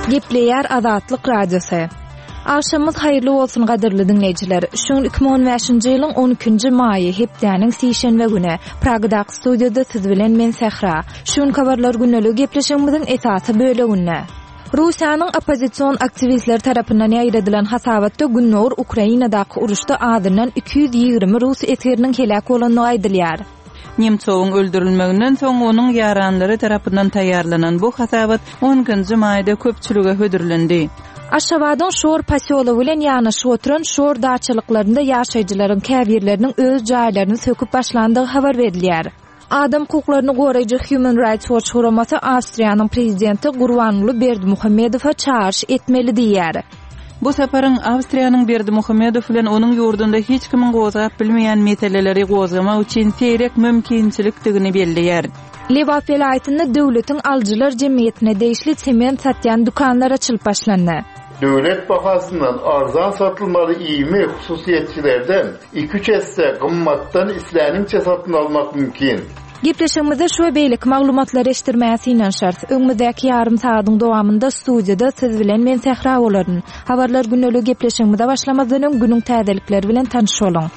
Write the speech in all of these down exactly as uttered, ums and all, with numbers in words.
Gepleyer Azatlyk Radiosu. Akşamyz haýyrly bolsun gaderli dinleýijiler. Şoň iki bin on beşinji ýylyň on ikinji maýy hepdeniň seýşenbe güni Pragdaky studiýada siz bilen men Sehra. Şoň kabarlar günnelik gepleşigimiziň esasy böleginde. Russiýanyň opozisiýon aktivistleri tarapyndan ýaýradylan hasabatda Günnur Ukrainadaky uruşda adyndan iki yüz ýygrimi rus esiriniň helak bolanyny aýdylýar. Nemçowyň öldürilmeginden soň onuň ýaranlary tarapyndan taýýarlanan bu hasabat on ikinji maýda köpçülige hödürlendi. Aşgabatyň Şor pasyolu bilen ýanyşyp oturan Şor daçylyklarynda ýaşaýjylaryň käbirleriniň öz jaýlaryny söküp başlandygy habar berilýär. Adam hukuklaryny goraýjy Human Rights Watch guramasy Awstriýanyň prezidenti Gurbanguly Berdimuhammedowa çağırış etmeli diýär. Bu saparyň Awstriýanyň Berdimuhammedow bilen onuň ýurdunda hiç kimin gozap bilmeýän meseleleri gozgamak üçin teýrek mümkinçilikdigini belliýär. Lewap welaýatynda döwletiň aljylar jemgyýetine deýişli sement satýan dukanlar açylyp başlandy. Döwlet bahasyndan arzan satylmaly iými hususiýetçilerden iki üç esse gymmatdan isläniňçe satyn almak mümkin. Gepleşigimizde şu beýlik maglumatlar eşdirmäsi bilen şart. Öňümüzdäki ýarym saatyň dowamında studiýada siz bilen men Sehra bolaryn. Habarlar günnelik gepleşigimizde başlamazdan öň günüň täzelikleri bilen tanışylaryň.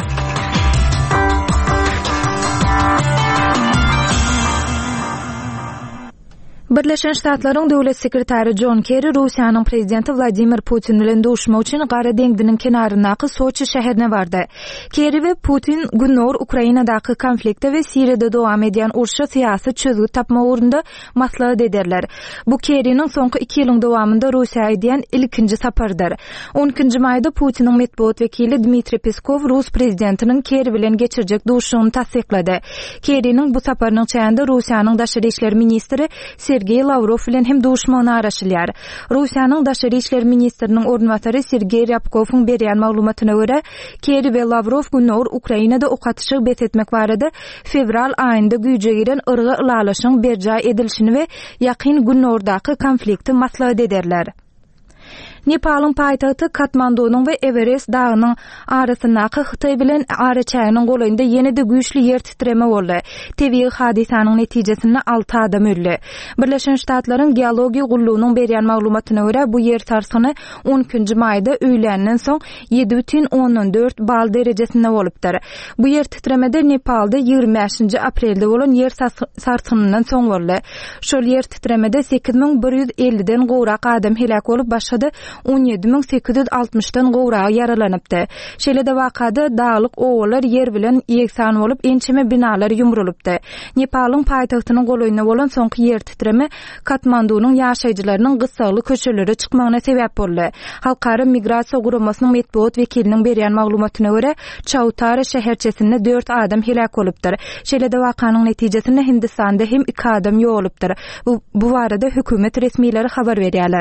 Birleşen Ştatlaryň döwlet sekretary John Kerry Russiýanyň prezidenti Vladimir Putin bilen duşmak üçin Gara deňdiniň kenaryndaky Soçi şäherine bardy. Kerry we Putin Günnur Ukrainadaky konflikte we Siriýada dowam edýän uruşa syýasy çözgü tapmak urunda maslahat ederler. Bu Kerry'niň soňky iki ýylyň dowamında Russiýa edýän ilkinji sapardyr. on ikinji maýda Putiniň medeniýet wekili Dmitri Peskov Rus prezidentiniň Kerry bilen geçirjek duşugyny tasdiklady. Kerry'niň bu saparynyň çäğinde Russiýanyň daşary işler ministri Sergey Lavrov bilen hem duşmany araşylýar. Russiýanyň daşary işler ministriniň ornwatary Sergey Ryabkowyň berýän maglumatyna görä, Kerry we Lavrov Günnur Ukrainada okatyşyk bet etmek barada fevral aýynda güýje giren ırgy ulalaşyň berja edilişini we ýakyn Günnurdaky konflikti maslahat ederler. Nepalyň paýtagty Katmandunyň we Everest dagynyň arasyndaky Hytaý bilen ara çäýiniň golaýynda ýene-de güýçli ýer titreme boldy. Tebii hadisanyň netijesinde alty adam öldü. Birleşen Ştatlaryň geologiýa gullugynyň berýän maglumatyna görä, bu ýer sarsgyny on ikinji maýda öýlenden soň ýedi бүтүn onuň dört bal derejesinde bolupdyr. Bu ýer titremede Nepalda ýygrimi beşinji aprelde bolan ýer sarsgynyndan soň boldy. Şol ýer titremede sekiz miň bir ýüz elliden gowrak adam helak bolup başgady on ýedi miň sekiz ýüz altmyşdan gowragy yaralanypdy. Şeýle-de wakada dağlyk owalar ýer bilen ýeksan bolup ençeme binalar ýumrulupdy. Nepalyň paýtagtynyň golaýyna bolan soňky ýer titreme Katmandunyň ýaşaýjylarynyň gysgaly köçelere çykmagyna sebäp boldy. Halkara migrasiýa guramasynyň medeniýet wekiliniň berýän maglumatyna görä, Chautara şäherçesinde dört adam helak bolupdyr. Şeýle-de wakanyň netijesinde Hindistanda hem iki adam ýoğulypdyr. Bu, bu barada hökümet resmiýetleri habar berýärler.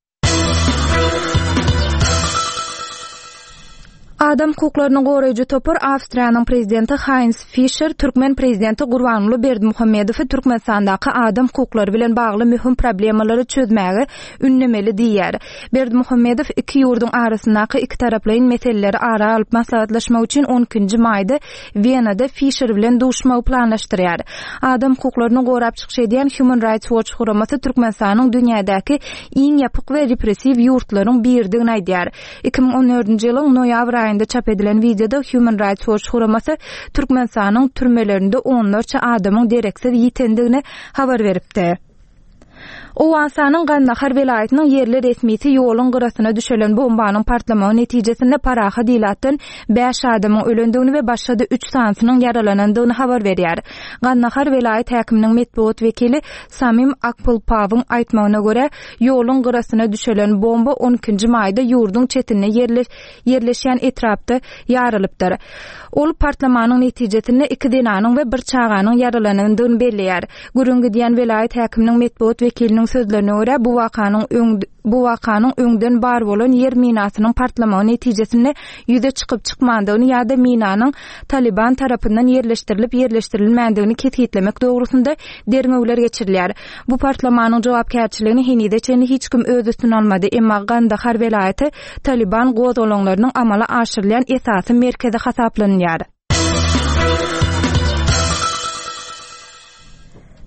Adam hukuklaryny goraýjy topar Awstriýanyň prezidenti Heinz Fischer Türkmen prezidenti Gurbanguly Berdimuhammedowy Türkmenistandaky adam hukuklary bilen bagly mühim problemalary çözmäge ünlemeli diýär. Berdimuhammedow iki ýurdun arasyndaky iki taraplaryň meseleleri ara alyp maslahatlaşmak üçin on ikinji maýda Wienada Fischer bilen duşmak planlaşdyrýar. Adam hukuklaryny gorap çykyş edýän Human Rights Watch guramasy Türkmenistanyň dünýädäki iň ýapyk we repressiw ýurtlaryň birdigini aýdýar. iki bin on dördünji ýylyň noýabr aýynda çap edilen videoda Human Rights Watch guramasy Türkmenistanyň türmelerinde onlarça adamyň dereksiz ýitendigini habar beripdi. Owasanyň Gandahar welaýatynyň yerli resmisi ýoluň gyrasyna düşelen bombanyň partlamagy netijesinde Paraha diýilatdan beş adamyň ölendigini we başga da üç sansynyň yaralanandygyny habar berýär. Gandahar welaýat häkiminiň medeniýet wekili Samim Akpulpawyň aýtmagyna görä, ýoluň gyrasyna düşelen bomba on ikinji maýda ýurdun çetine yerleşýän etrapda ýaralypdyr. Ol partlamanyň netijesinde iki denanyň we bir çağanyň yaralanandygyny belliýär. Gürüngi diýen welaýat häkiminiň medeniýet wekiliniň sözlerine görä, bu wakanyň bu wakanyň öňden bar bolan yer minasynyň partlamagy netijesinde ýüze çykyp çykmandygyny ýa-da minanyň Taliban tarapyndan yerleşdirilip yerleşdirilmändigini ketgitlemek dogrusunda derňewler geçirilýär. Bu partlamanyň jogapkärçiligini henide çeni hiç kim öz üstüne almady, emma Gandahar welaýaty Taliban gozolanylarynyň amala aşyrylýan esasy merkezi hasaplanýar.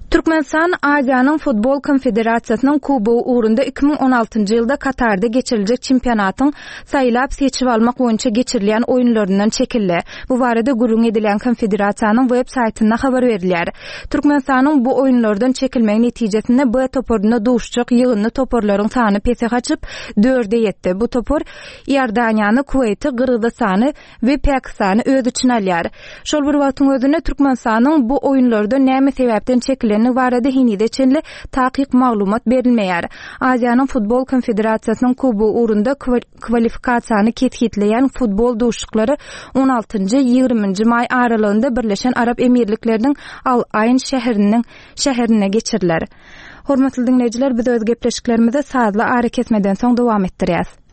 Türkmenistan Aziýanyň Futbol Konfederatsiýasynyň kubogy uğrunda iki bin on altyncy ýylda Katarda geçiriljek çempionatyň saýlap seçip almak boýunça geçirilen oýunlaryndan çekildi. Bu barada gurrun edilen konfederasiýanyň web saýtynda habar berilýär. Türkmenistanyň bu oýunlardan çekilmegi netijesinde B toporuna duşjak ýygynly toporlaryň sany pesek açyp dörde ýetdi. Bu topor Iordaniýany, Kuwaity, Gyrgyzstany we Pakistany öz içine alýar. Şol bir wagtyň özünde Türkmenistanyň bu oýunlarda näme sebäpden çekilýär barada hinide çenli taqiq maglumat berilmeýär. Aziýanyň Futbol Konfederatsiýasynyň kubogy uğrunda kvalifikasiýany ketgitleýän futbol duşuklary on altyncy ýygrüminji may aralygynda Birleşen Arap Emirlikleriniň Al Ayn şäheriniň şäherine geçiriler. Hormatly dinleýijiler, biz öz gepleşiklerimizi sazla ara kesmeden soň dowam etdirýäs.